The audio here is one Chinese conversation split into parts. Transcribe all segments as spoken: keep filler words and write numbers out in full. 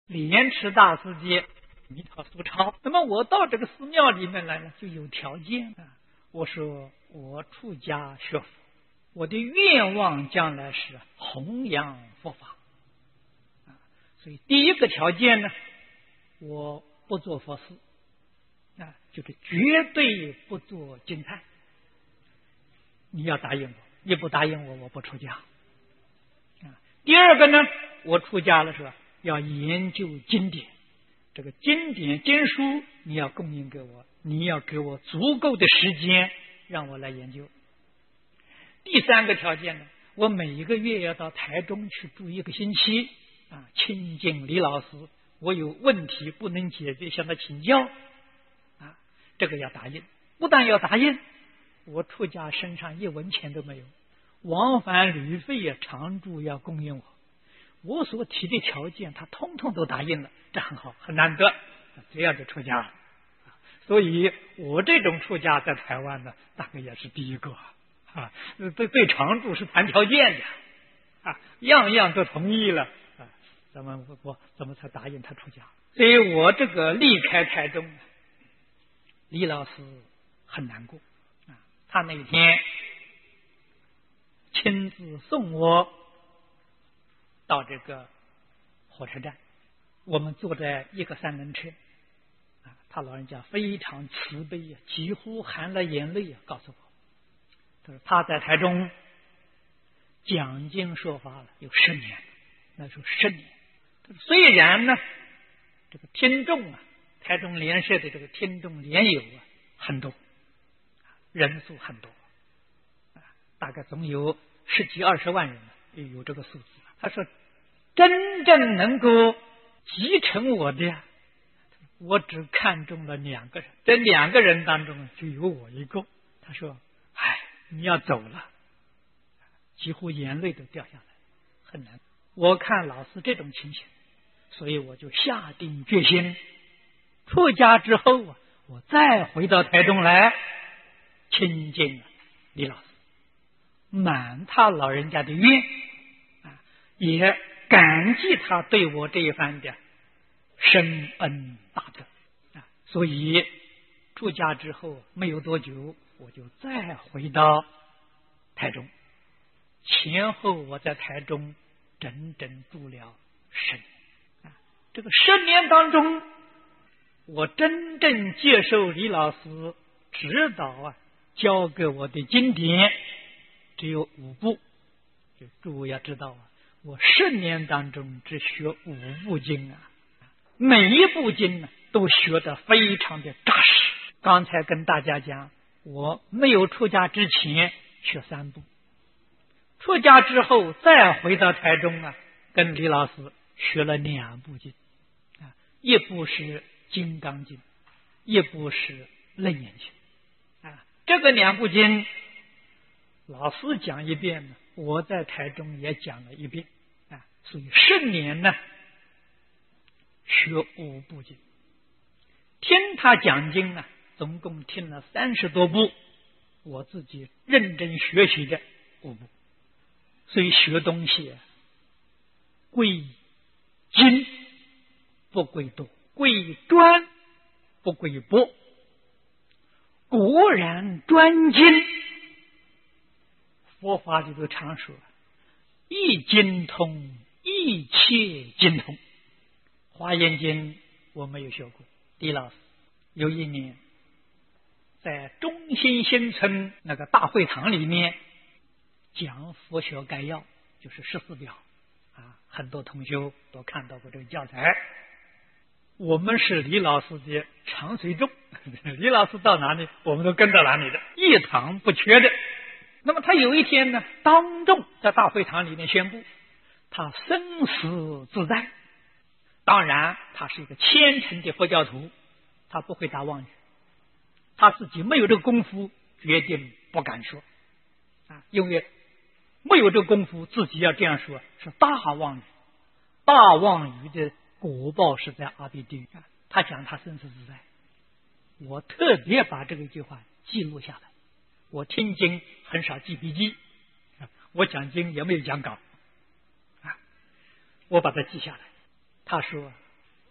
莲池大师节一套素抄。那么我到这个寺庙里面来呢，就有条件啊。我说我出家学佛，我的愿望将来是弘扬佛法啊。所以第一个条件呢，我不做佛事啊，就是绝对不做净菜。你要答应我，你不答应我，我不出家啊。第二个呢，我出家了是吧？要研究经典，这个经典经书你要供应给我，你要给我足够的时间让我来研究。第三个条件呢，我每一个月要到台中去住一个星期啊，亲近李老师，我有问题不能解决，向他请教啊，这个要答应。不但要答应，我出家身上一文钱都没有，往返旅费呀、常住要供应我。我所提的条件，他通通都答应了，这很好，很难得，这样就出家了。所以我这种出家在台湾呢，大概也是第一个啊。对对，常住是谈条件的啊，样样都同意了啊，咱们我怎么才答应他出家？所以我这个离开台中，李老师很难过啊。他那天亲自送我到这个火车站，我们坐在一个三轮车啊，他老人家非常慈悲啊，几乎含了眼泪啊，告诉我，他说他在台中讲经说法了有十年，那时候十年。虽然呢，这个听众啊，台中联社的这个听众联友啊很多，人数很多，大概总有十几二十万人呢，有这个数字。他说真正能够继承我的呀，我只看中了两个人，这两个人当中就有我一个。他说哎，你要走了，几乎眼泪都掉下来，很难。我看老师这种情形，所以我就下定决心，出家之后啊，我再回到台中来亲近李老师，满他老人家的愿啊，也感激他对我这一番的深恩大德啊。所以出家之后没有多久，我就再回到台中，前后我在台中整整住了十年啊。这个十年当中，我真正接受李老师指导啊，教给我的经典只有五部。就诸位要知道啊，我十年当中只学五部经啊，每一部经呢都学得非常的扎实。刚才跟大家讲，我没有出家之前学三部，出家之后再回到台中啊，跟李老师学了两部经啊，一部是《金刚经》，一部是《楞严经》啊。这个两部经，老师讲一遍呢，我在台中也讲了一遍啊，所以十年呢学五部经，听他讲经呢，总共听了三十多部，我自己认真学习的五部。所以学东西贵精不贵多，贵专不贵博。果然专精，佛法里头常说一经通，一切精通。华严经我没有学过，李老师有一年在中心新村那个大会堂里面讲佛学概要，就是十四表啊，很多同学都看到过这个教材。我们是李老师的常随众，李老师到哪里我们都跟到哪里的，一堂不缺的。那么他有一天呢，当众在大会堂里面宣布他生死自在。当然他是一个虔诚的佛教徒，他不会打妄语，他自己没有这个功夫，决定不敢说啊，因为没有这个功夫，自己要这样说是大妄语，大妄语的果报是在阿鼻地狱啊。他讲他生死自在，我特别把这个一句话记录下来。我听经很少记笔记，我讲经也没有讲稿啊，我把它记下来。他说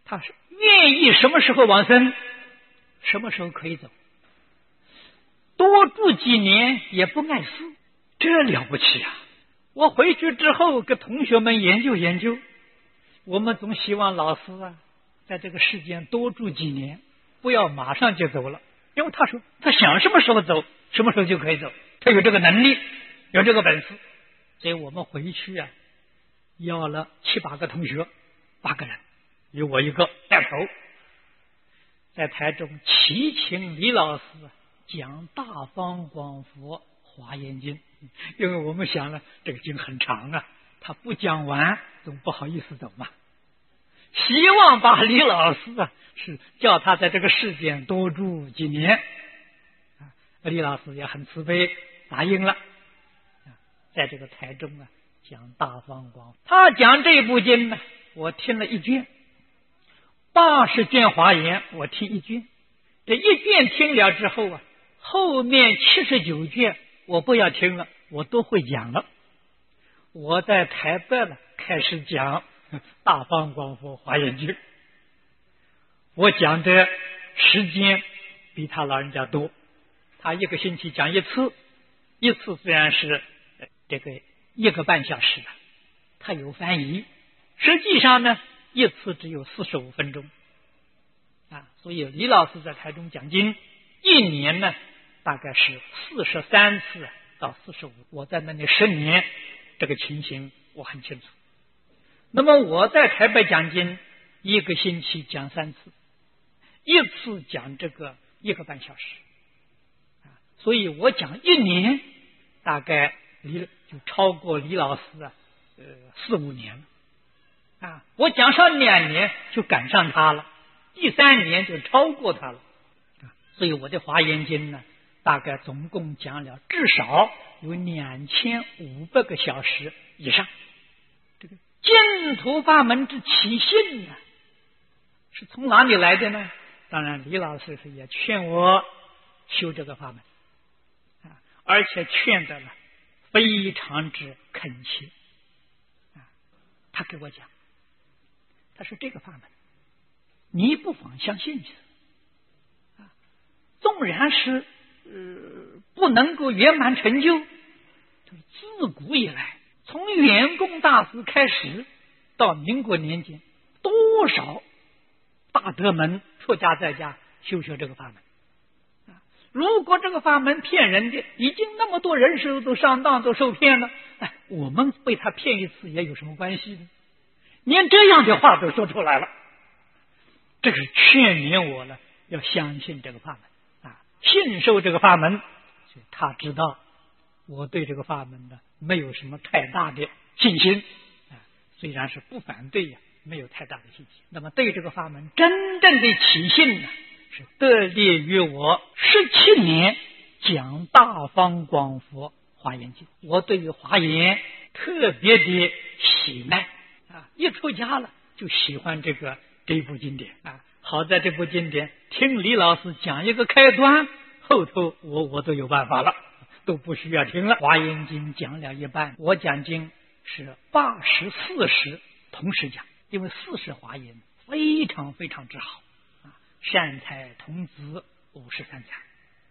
他是愿意什么时候往生，什么时候可以走，多住几年也不碍事，这了不起啊！我回去之后跟同学们研究研究，我们总希望老师啊，在这个世间多住几年，不要马上就走了，因为他说他想什么时候走，什么时候就可以走，他有这个能力，有这个本事。所以我们回去啊，要了七八个同学，八个人，有我一个带头，在台中齐请李老师讲《大方广佛华严经》，因为我们想了这个经很长啊，他不讲完总不好意思走嘛，希望把李老师啊是叫他在这个世间多住几年，李老师也很慈悲答应了，在这个台中啊讲《大方广》，他讲这部经呢，我听了一卷，八十卷华严我听一卷，这一卷听了之后啊，后面七十九卷我不要听了，我都会讲了。我在台北呢开始讲《大方广佛华严经》，我讲的时间比他老人家多，他一个星期讲一次，一次虽然是这个一个半小时的，他有翻译，实际上呢一次只有四十五分钟啊，所以李老师在台中讲经一年呢大概是四十三次到四十五，我在那里十年，这个情形我很清楚。那么我在台北讲经一个星期讲三次，一次讲这个一个半小时啊，所以我讲一年大概李就超过李老师啊呃四五年了啊，我讲上两年就赶上他了，第三年就超过他了啊，所以我的华严经呢大概总共讲了至少有两千五百个小时以上。这个净土法门之起信呢是从哪里来的呢？当然李老师也劝我修这个法门啊，而且劝的呢非常之恳切啊，他给我讲，他说这个法门你不妨相信去啊，纵然是呃不能够圆满成就，自古以来从圆公大师开始到民国年间，多少大德门出家在家修学这个法门啊！如果这个法门骗人的，已经那么多人手都上当都受骗了，哎，我们被他骗一次也有什么关系呢？连这样的话都说出来了，这是劝勉我了，要相信这个法门啊，信受这个法门。所以他知道我对这个法门呢没有什么太大的信心啊，虽然是不反对呀，没有太大的信心。那么对这个法门真正的起信呢，是得力于我十七年讲大方广佛华严经，我对于华严特别的喜爱啊，一出家了就喜欢这个这部经典啊。好在这部经典听李老师讲一个开端，后头我我都有办法了，都不需要听了。华严经讲了一半，我讲经是八十四十同时讲，因为四十华严非常非常之好啊，善财童子五十三参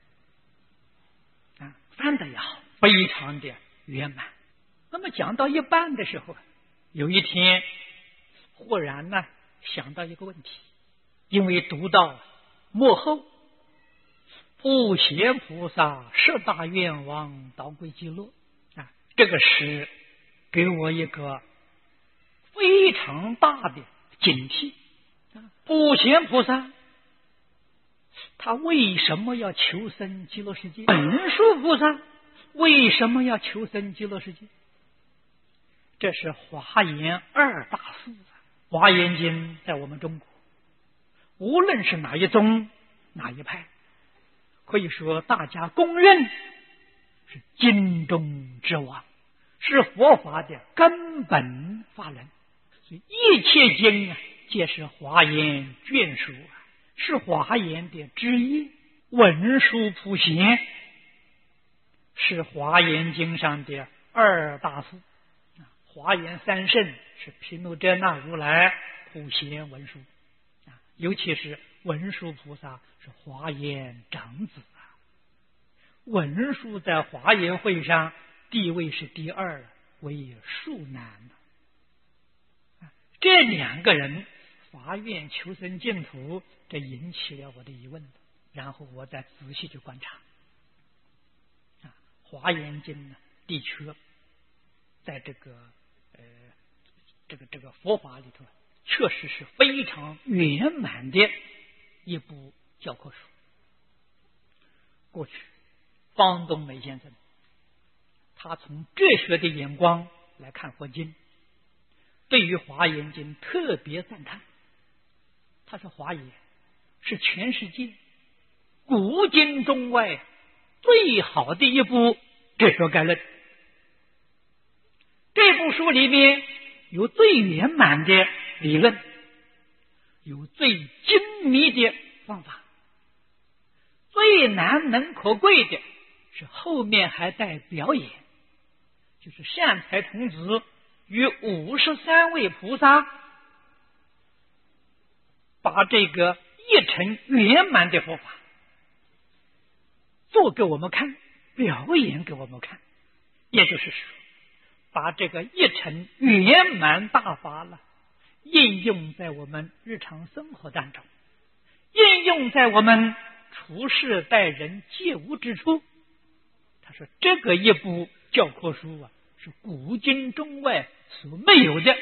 啊，翻的也好，非常的圆满。那么讲到一半的时候，有一天忽然呢想到一个问题，因为读到末后普贤菩萨十大愿望导归极乐啊，这个是给我一个非常大的警惕啊。普贤菩萨他为什么要求生极乐世界？文殊菩萨为什么要求生极乐世界？这是华严二大师。华严经在我们中国无论是哪一宗哪一派，可以说大家公认是经中之王，是佛法的根本法人。所以一切经啊皆是华严眷属，是华严的枝叶。文殊普贤是华严经上的二大师，华严三圣是毗卢遮那如来、普贤、文殊尤其是文殊菩萨是华严长子啊，文殊在华严会上地位是第二，为庶男。这两个人发愿求生净土，这引起了我的疑问，然后我再仔细去观察。啊，华严经呢，的确在这个呃这个这个佛法里头，确实是非常圆满的一部教科书。过去方东梅先生他从哲学的眼光来看佛经，对于华严经特别赞叹。他说华严是全世界古今中外最好的一部哲学概论，这部书里面有最圆满的理论，有最精密的方法，最难能可贵的是后面还带表演，就是善财童子与五十三位菩萨把这个一成圆满的佛法做给我们看，表演给我们看，也就是说把这个一成圆满大法了应用在我们日常生活当中，应用在我们处事待人接物之处。他说这个一部教科书啊，是古今中外所没有的，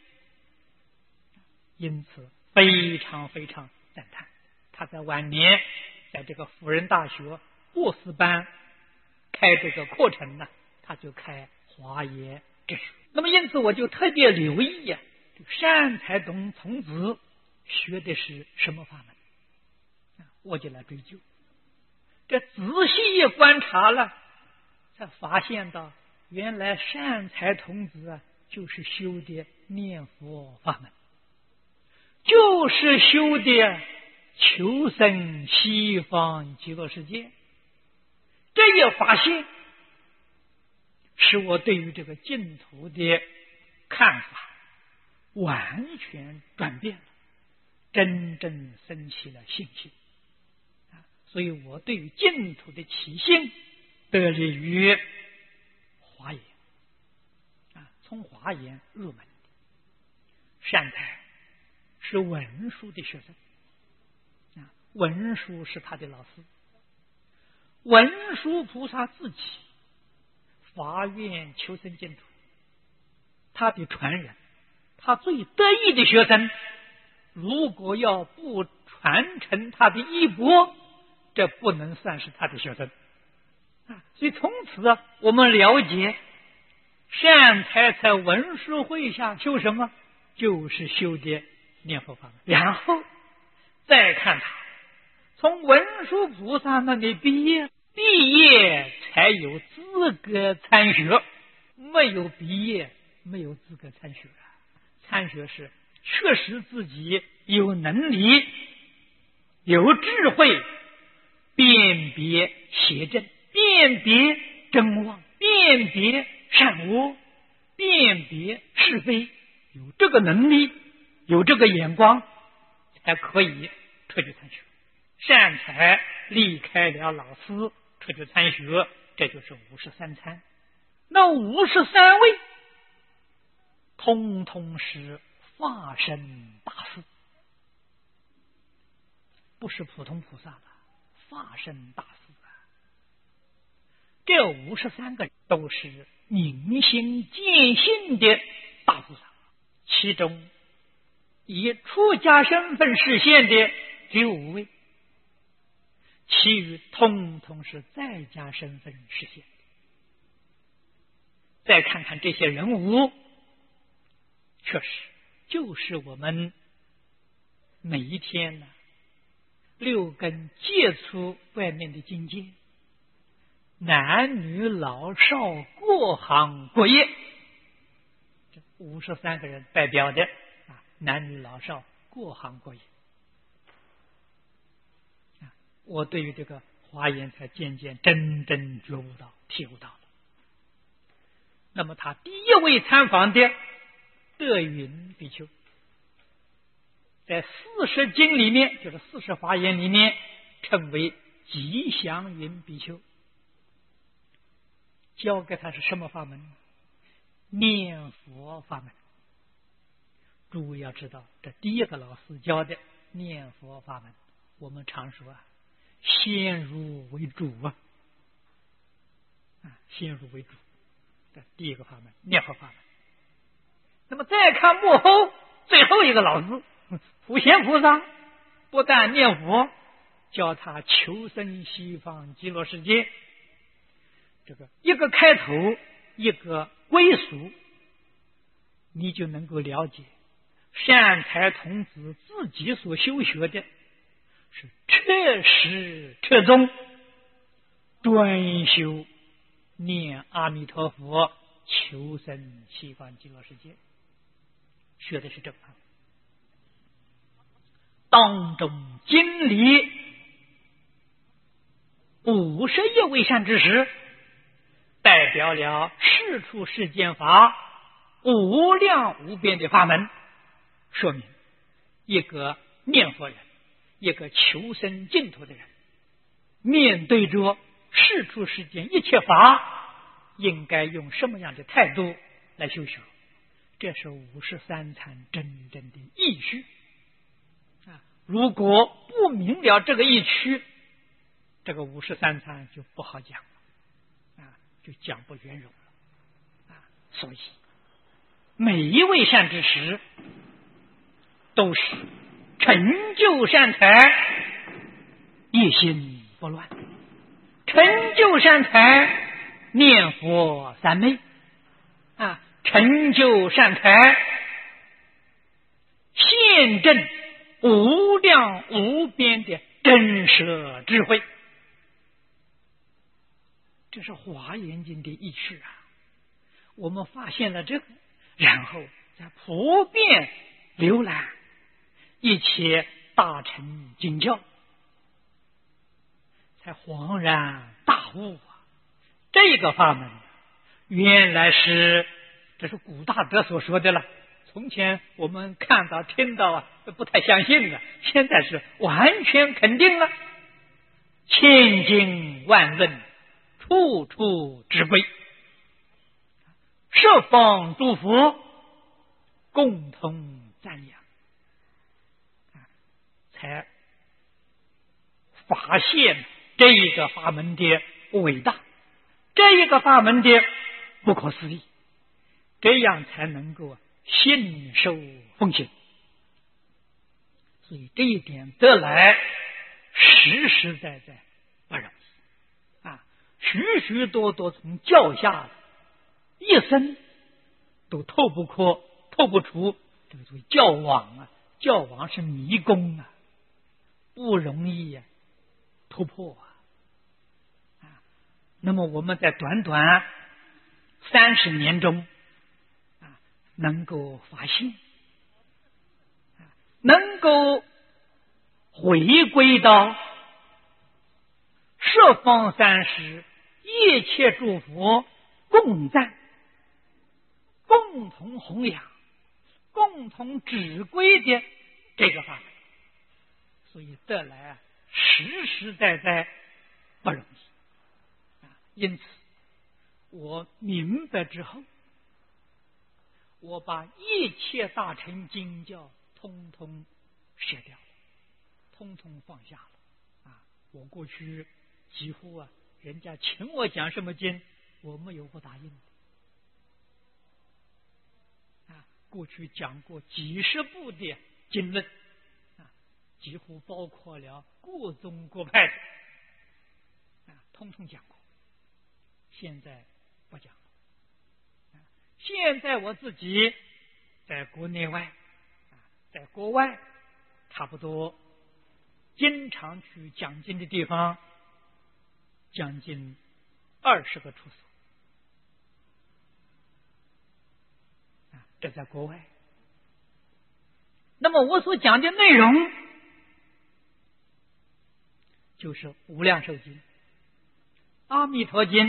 因此非常非常赞叹。他在晚年在这个辅仁大学博士班开这个课程呢，他就开华严哲学。那么因此我就特别留意呀、啊，善财童童子学的是什么法门，我就来追究。这仔细一观察了，才发现到原来善财童子啊，就是修的念佛法门，就是修的求生西方极乐世界。这一发现使我对于这个净土的看法完全转变了，真正生起了信心。所以我对于净土的起信得力于华严啊，从华严入门。善财是文殊的学生啊，文殊是他的老师。文殊菩萨自己发愿求生净土，他的传人，他最得意的学生，如果要不传承他的衣钵，这不能算是他的学生啊。所以从此啊，我们了解善财在文殊会下修什么，就是修的念佛法门。然后再看他从文殊菩萨那里毕业，毕业才有资格参学，没有毕业没有资格参学啊。参学是确实自己有能力有智慧辨别邪正，辨别真妄，辨别善恶，辨别是非，有这个能力有这个眼光才可以出去参学。善财离开了老师出去参学，这就是五十三参。那五十三位通通是化身大士，不是普通菩萨了，化身大士啊！这五十三个都是明心见性的大菩萨，其中以出家身份实现的只有五位，其余通通是在家身份实现。再看看这些人物，确实就是我们每一天呢六根接触外面的境界，男女老少各行各业，这五十三个人代表的啊，男女老少各行各业。啊，我对于这个华严才渐渐真正觉悟到、体悟到了。那么他第一位参访的德云比丘， 在四十经里面，就是四十华严里面，称为吉祥云比丘。教给他是什么法门？念佛法门。诸位要知道，这第一个老师教的念佛法门，我们常说啊，先入为主啊，啊，先入为主。这第一个法门，念佛法门。那么再看幕后最后一个老师普贤菩萨，不但念佛，教他求生西方极乐世界。这个一个开头，一个归属，你就能够了解善财童子自己所修学的是彻实彻宗，专修念阿弥陀佛，求生西方极乐世界，学的是这个当中经历五十一位善知识，代表了世出世间法无量无边的法门，说明一个念佛人，一个求生净土的人，面对着世出世间一切法，应该用什么样的态度来修学？这是五十三参真正的意趣啊！如果不明了这个意趣，这个五十三参就不好讲了啊，就讲不圆融了啊！所以每一位善知识都是成就善财，一心不乱；成就善财，念佛三昧啊！成就善财，现证无量无边的真实智慧。这是华严经的意趣啊！我们发现了这个，然后再普遍浏览一切大乘经教，才恍然大悟啊！这个法门原来是，这是古大德所说的了。从前我们看到听到啊，不太相信了，现在是完全肯定了。千经万论，处处之规，十方诸佛共同赞扬，才发现这一个法门的伟大，这一个法门的不可思议，这样才能够信受奉行。所以这一点得来实实在在不容易啊！许许多多从教下一生都透不过透不出这个所谓教网啊，教网是迷宫啊，不容易啊突破啊！啊，那么我们在短短三十年中啊，能够发现，能够回归到十方三世一切诸佛共赞、共同弘扬、共同指归的这个法门，所以得来啊实实在在不容易啊！因此我明白之后，我把一切大乘经教通通舍掉了，通通放下了啊！我过去几乎啊，人家请我讲什么经，我没有不答应的啊！过去讲过几十部的经论啊，几乎包括了各宗各派的啊，通通讲过。现在不讲了啊！现在我自己在国内外啊，在国外差不多经常去讲经的地方，将近二十个处所啊，这在国外。那么我所讲的内容就是《无量寿经》、《阿弥陀经》、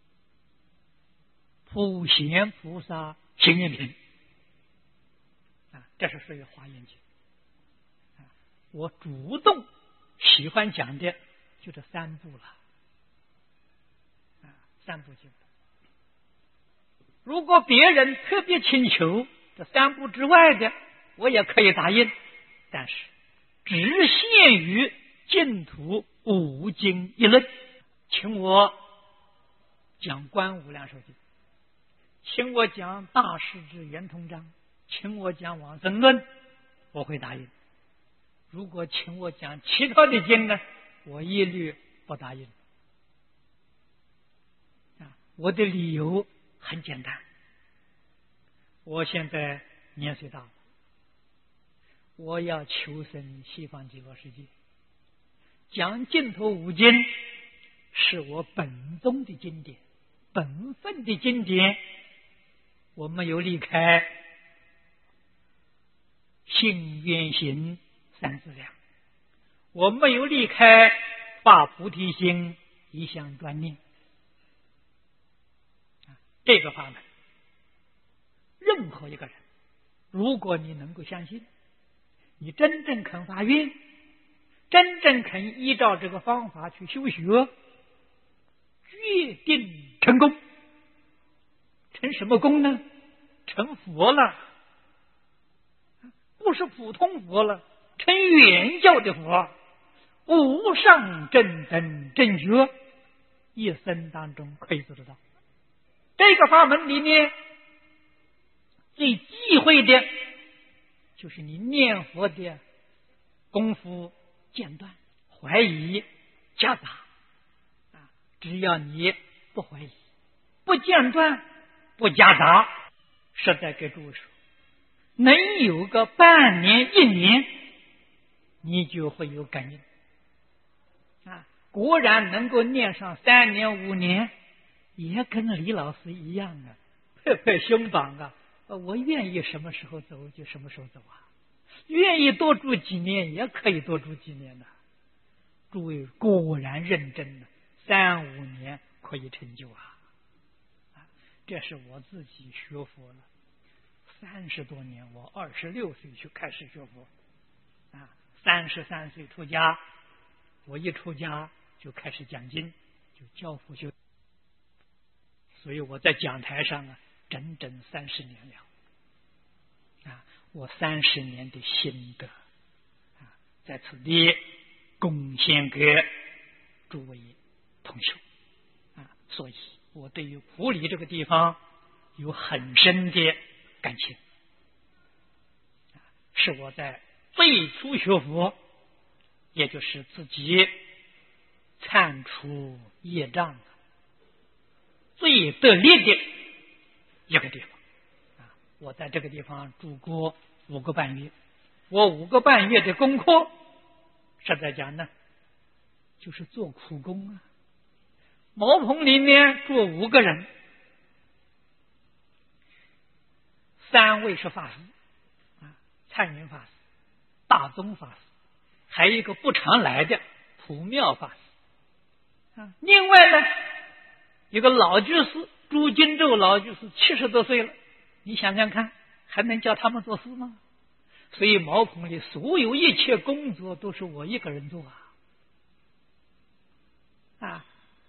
普贤菩萨行愿品这是属于华严经。我主动喜欢讲的就这三部了，啊，三部经。如果别人特别请求这三部之外的，我也可以答应，但是只限于净土五经一论，请我讲观无量寿经，请我讲大势至圆通章，请我讲往生论，我会答应。如果请我讲其他的经呢，我一律不答应。啊，我的理由很简单，我现在年岁大了，我要求生西方极乐世界，讲净土五经是我本宗的经典，本分的经典，我没有离开信愿行三资粮，我没有离开发菩提心一向专念。这个法门，任何一个人，如果你能够相信，你真正肯发愿，真正肯依照这个方法去修学，决定成功。成什么功呢？成佛了，不是普通佛了，成圆教的佛，无上正等正觉，一生当中可以做得到。这个法门里面最忌讳的就是你念佛的功夫间断、怀疑、夹杂啊！只要你不怀疑、不间断、不夹杂，实在给诸位说，能有个半年、一年，你就会有感应啊！果然能够念上三年、五年，也跟李老师一样啊，拍拍胸膛啊！我愿意什么时候走就什么时候走啊，愿意多住几年也可以多住几年的。诸位果然认真的，三五年可以成就啊！这是我自己学佛了三十多年，我二十六岁就开始学佛啊，三十三岁出家，我一出家就开始讲经，就教佛学，所以我在讲台上啊，整整三十年了啊，我三十年的心得啊，在此地贡献给诸位同学啊，所以我对于普里这个地方有很深的感情，是我在最初学佛，也就是自己铲除业障最得力的一个地方啊！我在这个地方住过五个半月，我五个半月的功课，实在讲呢，就是做苦工啊。茅棚里面住五个人，三位是法师啊，灿云法师、大宗法师，还有一个不常来的普妙法师啊。另外呢，有个老居士朱金洲老居士，七十多岁了，你想想看，还能叫他们做事吗？所以茅棚里所有一切工作都是我一个人做啊啊！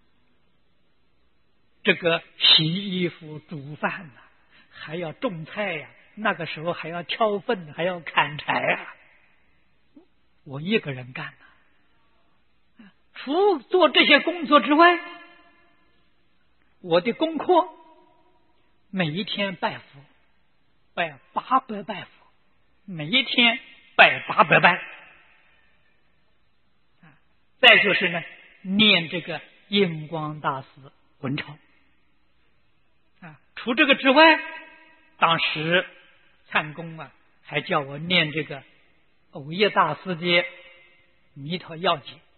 这个洗衣服、煮饭呐、啊，还要种菜呀、啊，那个时候还要挑粪，还要砍柴啊，我一个人干呐、啊。除做这些工作之外，我的功课每一天拜佛，拜八百拜佛，每一天拜八百拜。再就是呢，念这个印光大师文钞。啊，除这个之外，当时参公啊还叫我念这个藕叶大师的弥陀要解